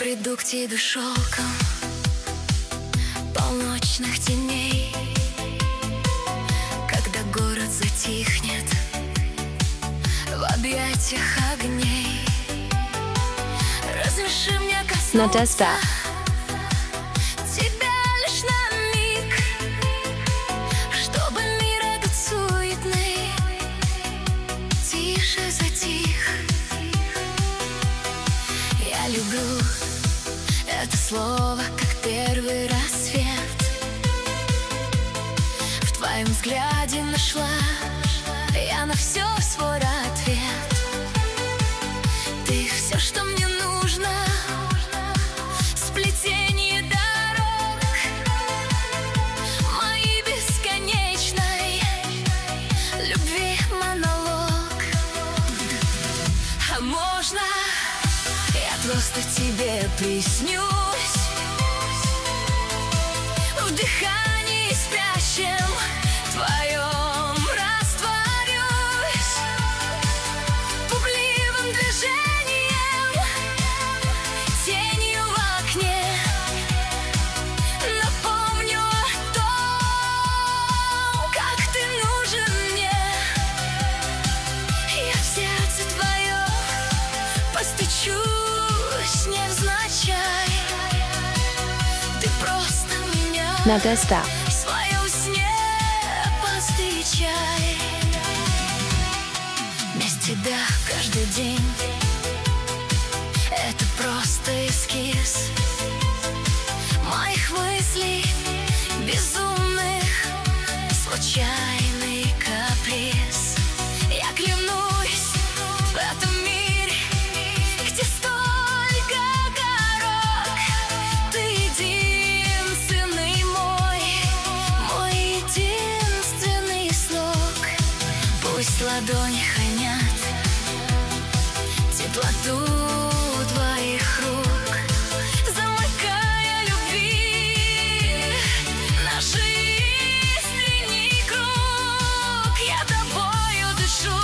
приду к тебе шелком полночных теней, когда город затихнет в объятиях огней. Разреши мне коснуться тебя лишь на миг, чтобы мир этот суетный тише затих. Я люблю это слово, как первый рассвет. В твоем взгляде нашла я на все свой ответ. Ты все, что мне нужно, сплетение дорог моей бесконечной любви монолог. А можно я просто тебе приснюсь в дыхании спящем твоем растворюсь, пугливым движением, тенью в окне напомню о том, как ты нужен мне. Я в сердце твое постучусь невзначай. Ты просто меня в своем сне повстречай. Без тебя каждый день это просто эскиз моих мыслей безумных, случайный каприз. Я клянусь, в этом мире, где столько дорог, ты единственный мой единственный слог. Пусть ладони хранят теплоту твоих рук, замыкая любви наш искренний круг. Я тобою дышу,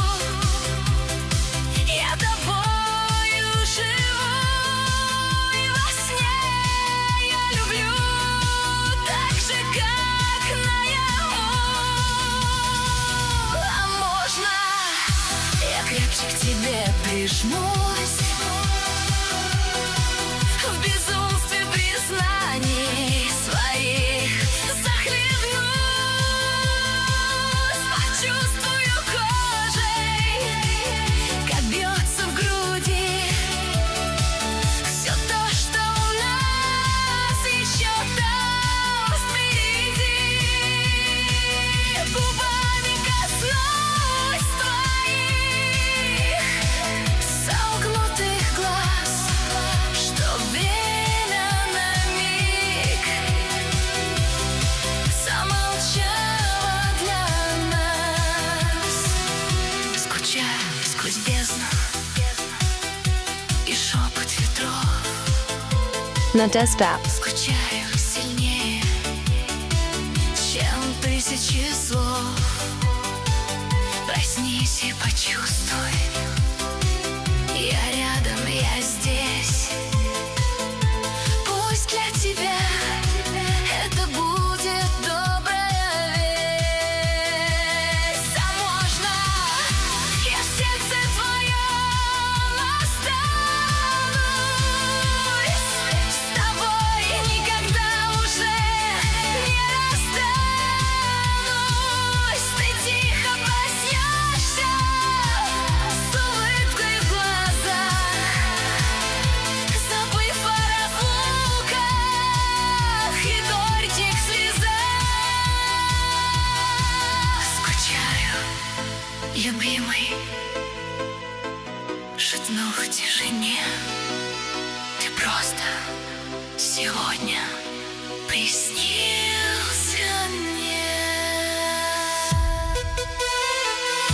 я тобою живу, и во сне я люблю так же, как наяву. А можно я крепче к тебе прижмусь в безумстве признаний своих, захлебнусь, почувствую кожей, как бьется в груди все то, что у нас еще там впереди. Губами коснусь твоих сомкнутых глаз, чтоб время на миг замолчало для нас. Скучаю сквозь бездну и шепот ветров. Скучаю сильнее, чем тысячи слов. Проснись и почувствуй, я рядом, я здесь. Пусть для тебя это будет добрая весть. А можно я в сердце твоем останусь, с тобой никогда уже не расстанусь. Ты тихо проснешься с улыбкой в глазах, забыв о разлуках и горьких слезах. Скучаю, любимый, шепнул в тишине. Ты просто сегодня приснился.